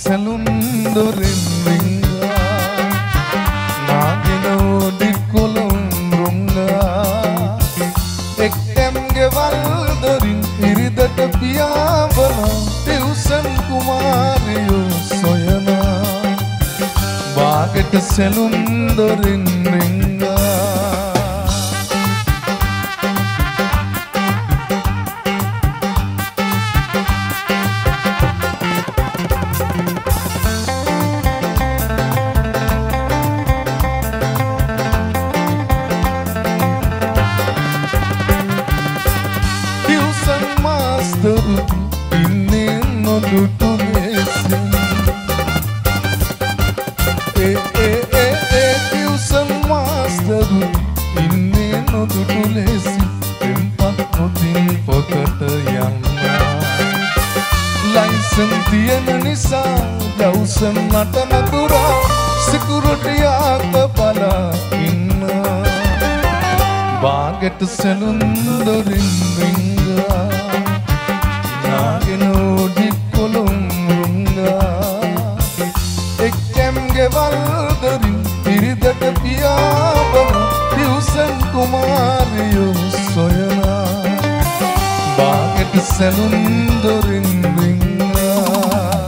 salon දොරින් රිංගා නාගෙන ඕඩි කොළොම් රුංගා එක්ටම් ගෙවල් දොරින් ඉරිදට පියාඹන tuition කුමාරියෝ සොයනා බාගෙට salon දොරින් රිංගා ඉන්නේ නොදුටු ලෙසින් ටියුෂන් මාස්ටරු ඉන්නේ නොදුටු ලෙසින් එම්පත් නොදින් පොතට යන්න ලයිසන් තියෙන නිසා ජවුසන් නටන දුරා සිකුරුටියාක බලා ඉන්න බාගෙට සැලුන් දොරින් රිංගා නාගෙන ඕඩි කොළොම් රුංගා එක්ටම් ගෙවල් දොරින් ඉරිදට පියාඹන ටියුෂන් කුමාරියෝ සොයනා බාගෙට සැලුන් දොරින් රිංගා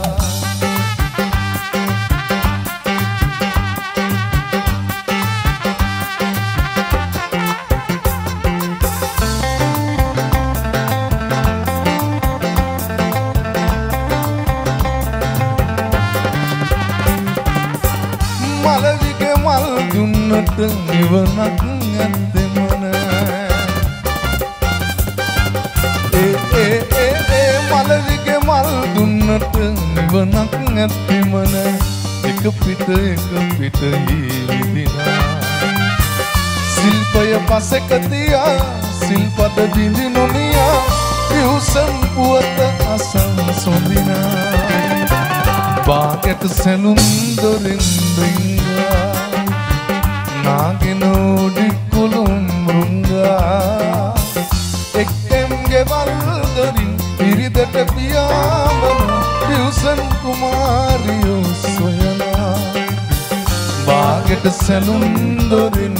මලවිගේ මල් දුන්නට නිවනක් ඇත්තෙමන මලවිගේ මල් දුන්නට නිවනක් ඇත්තෙමන එක පිට විදිනා සිල්පය පසෙක තියා සිල්පද බිඳි නොනියා ටියුෂන් පුවත අසන් සොඳිනා බාගෙට සැලුන් දොරින් රිංගා නාගෙන ඕඩි කොළොම් රුංගා එක්ටම් ගෙවල් දොරින් ඉරිදට පියාඹන ටියුෂන් කුමාරියෝ සොයනා බාගෙට සැලුන් දොරින්